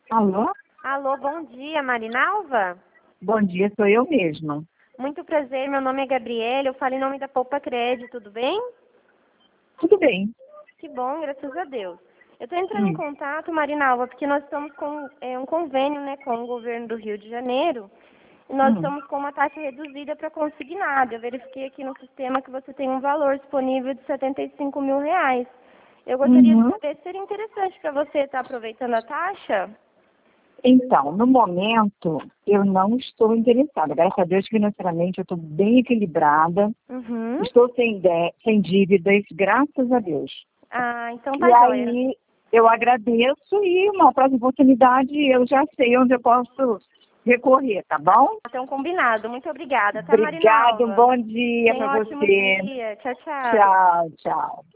Alô? Alô, bom dia, Marinalva? Bom dia, sou eu mesma. Muito prazer, meu nome é Gabriela, eu falo em nome da Poupa Crédito, tudo bem? Tudo bem. Que bom, graças a Deus. Eu estou entrando em Hum. contato, Marinalva, porque nós estamos com um convênio, né, com o governo do Rio de Janeiro, e nós Hum. estamos com uma taxa reduzida para consignado. Eu verifiquei aqui no sistema que você tem um valor disponível de R$ 75 mil. Eu gostaria de Uhum. saber se seria interessante para você estar aproveitando a taxa. Então, no momento, eu não estou interessada. Graças a Deus, financeiramente, eu estou bem equilibrada. Uhum. Estou sem dívidas, graças a Deus. Ah, então E tá joia. aí, eu agradeço e uma próxima oportunidade eu já sei onde eu posso recorrer, tá bom? Então, combinado. Muito obrigada, tá, Obrigada, um Marinalva? bom dia Tenha para um ótimo você. dia. Tchau, tchau. Tchau, tchau.